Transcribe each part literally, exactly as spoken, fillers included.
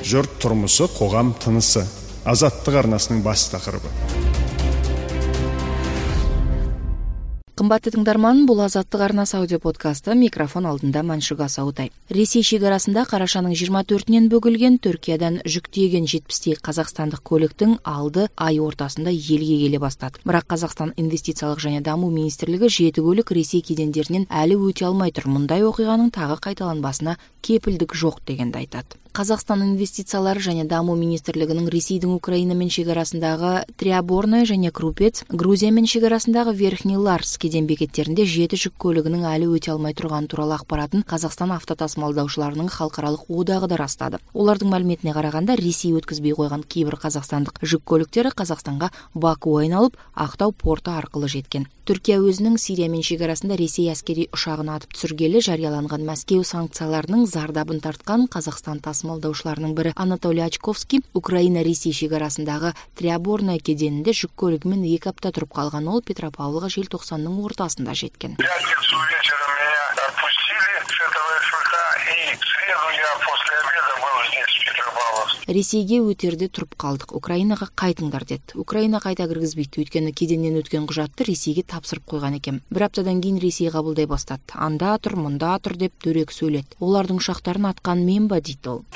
Жұрт тұрмысы, қоғам тынысы. Азаттық арнасының бас тақырыбы. Қымбатты тыңдарман, бұл Азаттық арнасы аудиоподкасты, микрофон алдында Маншуга Саутай. Ресей шекарасында қарашаның жиырма төртінен бөгілген Түркиядан жүк тиеген жетпістей қазақстандық көліктің алды ай ортасында елге келе бастады. Бірақ Қазақстан инвестициялық және даму министрлігі жеті көлік Ресей кедендерінен әлі өте алмай тұр. Мұндай оқиғаның тағы қайталанбасына кепілдік жоқ дегенді айтады. Қазақстан инвестициялары және даму министрлігінің Ресейдің Украинамен шекарасындағы Триаборная және Крупец, Грузиямен шекарасындағы Верхний Ларс кеден бекеттерінде жеті жүк көлігінің әлі өте алмай тұрған туралы ақпаратын Қазақстан автотасымалдаушыларының халықаралық одағы да растады. Олардың мәліметіне қарағанда, Ресей өткізбей қойған кейбір қазақстандық жүк көліктері Қазақстанға Баку айналып, Ақтау порты арқылы жеткен. Түркия өзінің Сириямен шекарасында Ресей әскери ұшағын атып түсіргелі жарияланған Мәскеу санкцияларының зардабын тартқан Қазақстан тасымалдаушыларының бірі Анатолий Очковский Украина Ресей шекарасындағы Триаборная кеденінде жүк көлігімен екі апта тұрып қалған. Ол Петропавлға желтоқсанның ортасында жеткен. Ресейге өтерде тұрып қалдық. Украинаға қайтыңдар деді. Украина қайта кіргізбейді, өйткені кеденнен өткен құжатты Ресейге тапсырып қойған екен. Бір аптадан кейін Ресей қабылдай бастады. Анда тұр, мұнда тұр деп дөрекі сөйледі. Олардың ұшақтарын атқан мен ба дейді ол.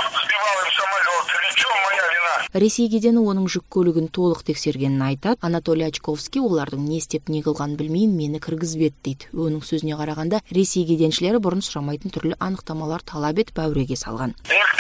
Ресей кедені оның жүк көлігін толық тексергенін айтады. Анатолий Очковский олардың не істеп не қылғанын білмеймін, мені кіргізбеді дейді. Оның сөзіне қарағанда, Ресей кеденшілері бұрын сұрамайтын түрлі анықтамалар талап етіп әуреге салған.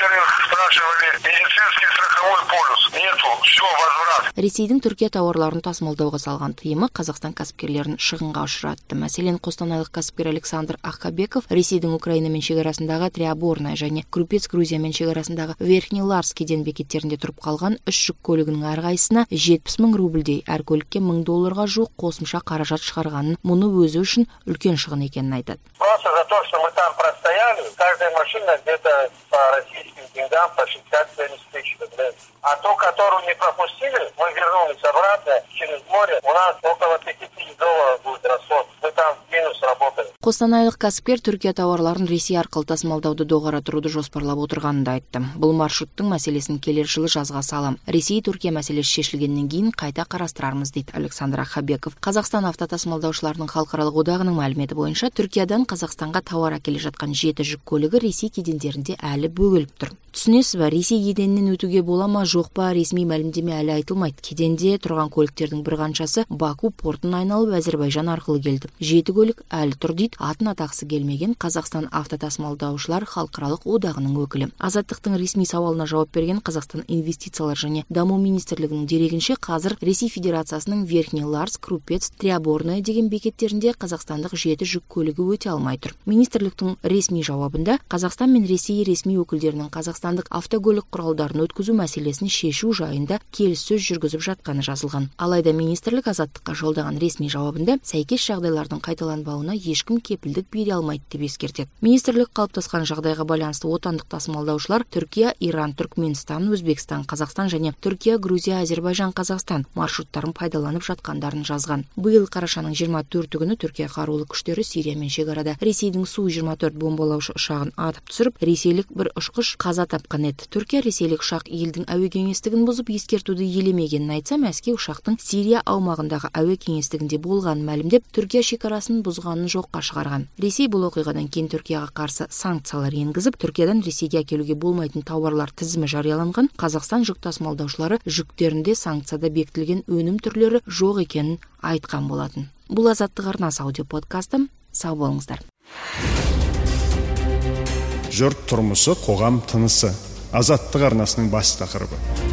Ресейдің Түркия тауарларын тасымалдауға салған тыйымы Қазақстан кәсіпкерлерін шығынға ұшыратты. Мәселен, қостанайлық кәсіпкер Александр Ахабеков Ресейдің Украинамен шекарасындағы Триаборная және Крупец Грузиямен шекарасындағы Верхний Ларс кеден бекеттерінде тұрып қалған үш жүк көлігінің әрқайсысына жетпіс мың рубльдей, әр көлікке мың долларға жуық қосымша қаражат шығарғанын, мұны өзі үшін үлкен шығын екенін айтады. Просто за то, что мы там простояли, каждая машина где-то по российским деньгам по шестьдесят тысяч рублей. А ту, которую не пропустили, мы вернулись обратно через море. У нас около пяти тысяч долларов будет расход. Мы там в минус работали. Қостанайлық кәсіпкер Түркия тауарларын Ресей арқылы тасымалдауды доғара тұруды жоспарлап отырғанын да айтты. Бұл маршруттың мәселесін келер жылы жазға салам. Ресей Түркия мәселесі шешілгеннен кейін қайта қарастырармыз дейді Александр Ахабеков. Қазақстан автотасымалдаушыларының халықаралық одағының мәліметі бойынша Түркиядан Қазақстанға тауар әкеле жатқан жеті жүк көлігі Ресей кедендерінде әлі бөгіліп тұр. Түсінесіз ба, Ресей кеденінен өтуге бола ма, жоқ па, ресми мәлімдеме әлі айтылмайды. Кеденде тұрған көліктердің бір қаншасы Баку портын айналып Әзербайжан арқылы келді. Жеті көлік әлі тұр дейді атын атақсы келмеген Қазақстан автотасымалдаушылар халықаралық одағының өкілі. Азаттықтың ресми сауалына жауап берген Қазақстан инвестициялар және даму министрлігінің дерегінше, қазір Ресей Федерациясының Верхний Ларс, Крупец, Триаборная деген бекеттерінде қазақстандық жеті жүк көлігі өте алмай тұр. Министрліктің ресми жауабында Қазақстан мен Ресей ресми өкілдерінің қазақстандық автокөлік құралдарын өткізу мәселесін шешу жайында келіссөз жүргізіп жатқаны жазылған. Алайда министрлік Азаттыққа жолдаған ресми жауабында сәйкес жағдайлардың қайталанбауына ешкім кепілдік бере алмайды деп ескертеді. Министрлік қалыптасқан жағдайға байланысты отандық тасымалдаушылар Түркия, Иран, Түркменстан, Өзбекстан, Қазақстан және Түркия, Грузия, Әзербайжан, Қазақстан маршруттарын пайдаланып жатқандарын жазған. Биыл қарашаның жиырма төрті күні Түркия қарулы күштері Сириямен шекарада Ресейдің Су жиырма төрт бомбалаушы ұшағын атып түсіріп, ресейлік бір ұшқыш қаза тапқан еді. Түркия ресейлік ұшақ елдің әуе кеңістігін бұзып ескертуді елемегенін айтса, Мәскеу ұшақтың Сирия аумағындағы әуе кеңістігінде болғанын мәлімдеп, Түркия шекарасын бұзғанын жоққа шығарған. Ресей бұл оқиғадан кейін Түркияға қарсы санкциялар енгізіп, Түркиядан Ресейге әкелуге болмайтын тауарлар тізімі жарияланған. Қазақстан жүк тасымалдаушылары жүктерінде санкцияда бекітілген өнім түрлері жоқ екенін айтқан болатын. Бұл Азаттық арнасы аудиоподкасты. Сау болыңыздар. Жұрт тұрмысы, қоғам тынысы. Азаттық арнасының бас тақырыбы.